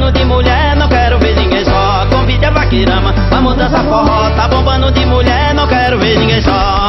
bombando de mulher, não quero ver ninguém só. Convide a vaqueirama, vamos dançar forró. Tá bombando de mulher, não quero ver ninguém só.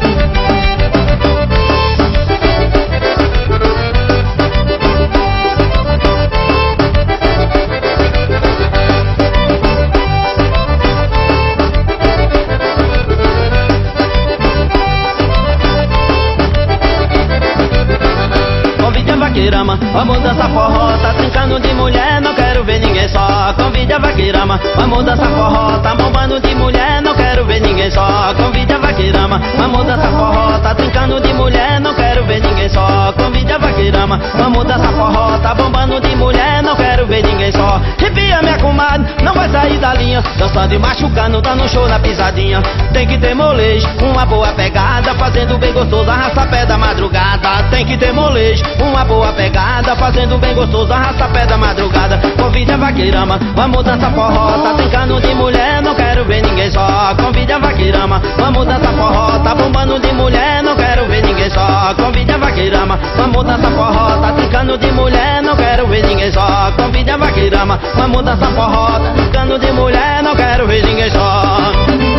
Vamos dançar forró, tá trincando de mulher, não quero ver ninguém só. Convide a vaqueirama, vamos dançar forró, tá bombando de mulher, não quero ver ninguém só. Convide a vaqueirama, vamos dançar forró, tá trincando de mulher, não quero ver ninguém só. Convide a vaqueirama, vamos dançar forró, tá bombando de mulher, não quero ver ninguém só. Ripia minha comadre, não vai sair da linha, dançando e machucando, dando show na pisadinha. Tem que ter molejo, uma boa pegada, fazendo bem gostoso, arrasta pé da madrugada. Tem que ter molejo, uma boa pegada, fazendo bem gostoso, arrasta pé da madrugada. Convide a vaqueirama, vamos dançar forró, tá trincando de mulher, não quero ver ninguém só. Convide a vaqueirama, vamos dançar forró, tá bombando de mulher, não quero ver ninguém só. Convide a vaqueirama, vamos dançar forró, tá trincando de mulher, não quero ver ninguém só. Convide a vaqueirama, vamos dançar forró, tá trincando de mulher, não quero ver ninguém só.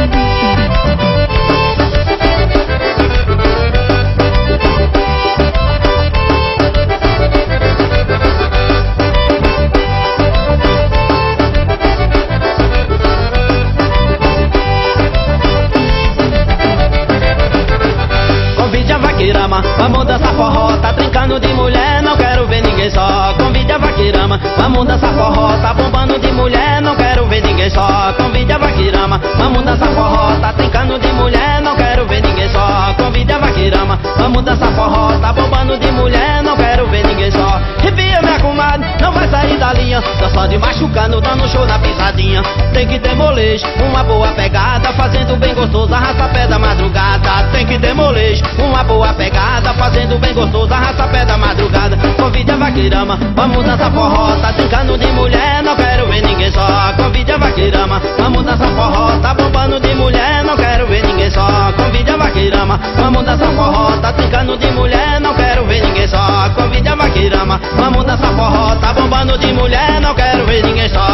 Vamos dançar forró, tá trincando de mulher, não quero ver ninguém só. Convide a vaqueirama, vamos dançar forró, tá bombando de mulher, não quero ver ninguém só. Convide a vaqueirama, vamos dançar forró, tá trincando de mulher, não quero ver ninguém só. Convide a vaqueirama, vamos dançar forró, tá bombando de mulher, não quero ver ninguém só. Ripia minha comadre, não vai sair da linha, dançando de machucando, dando show na pisadinha. Tem que ter molejo, uma boa pegada, fazendo bem gostoso, arrasta pé da madrugada. Tem que ter molejo, uma boa pegada, fazendo bem gostoso, arrasta pé da madrugada. Convide a vaqueirama, vamos dançar forró, tá trincando de mulher, não quero ver ninguém só. Convide a vaqueirama, vamos dançar forró, tá bombando de mulher, não quero ver ninguém só. Convide a vaqueirama, vamos dançar forró, tá trincando de mulher, não quero ver ninguém só. Convide a vaqueirama, vamos dançar forró, tá bombando de mulher, não quero ver ninguém só.